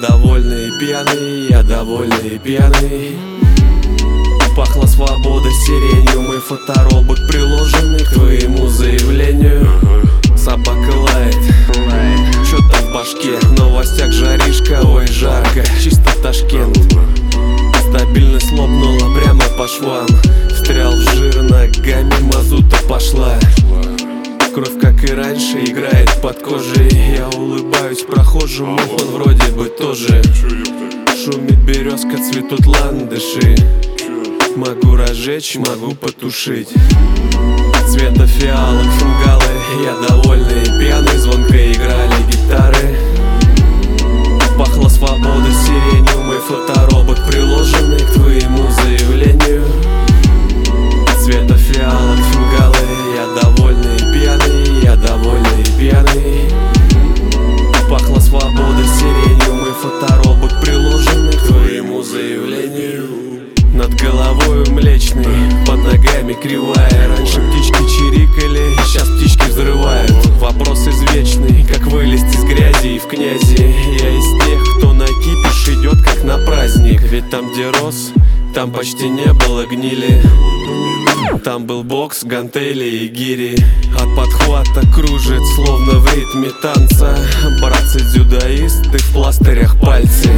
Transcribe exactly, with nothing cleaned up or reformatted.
довольный и пьяный, я довольный и пьяный. Пахла свобода сиренью, мой фоторобот приложенный к твоему заявлению. Собака лает, чё-то в башке, в новостях жаришка, ой жарко, чисто Ташкент. Стабильность лопнула прямо по швам, встрял в жир ногами, мазута пошла. Кровь, как и раньше, играет под кожей. Я улыбаюсь прохожему, он вроде бы тоже. Шумит березка, цветут ландыши. Могу разжечь, могу потушить. Цвета фиалок, фингалы, я довольный и пьяный. Звонко играли гитары. Пахла свобода сиренью, мой фоторобот приложенный к твоему заявлению. Цвета фиалок, фингалы, я довольный и пьяный, я довольный и пьяный. Пахла свобода сиренью, мой фоторобот приложенный к твоему заявлению. Над головой млечный, под ногами кривая. Раньше птички чирикали, сейчас птички взрывают. Вопрос извечный, как вылезть из грязи и в князи. Я из тех, кто на кипиш идет как на праздник. Ведь там, где рос, там почти не было гнили. Там был бокс, гантели и гири. От подхвата кружит, словно в ритме танца. Братцы-дзюдоисты в пластырях пальцы.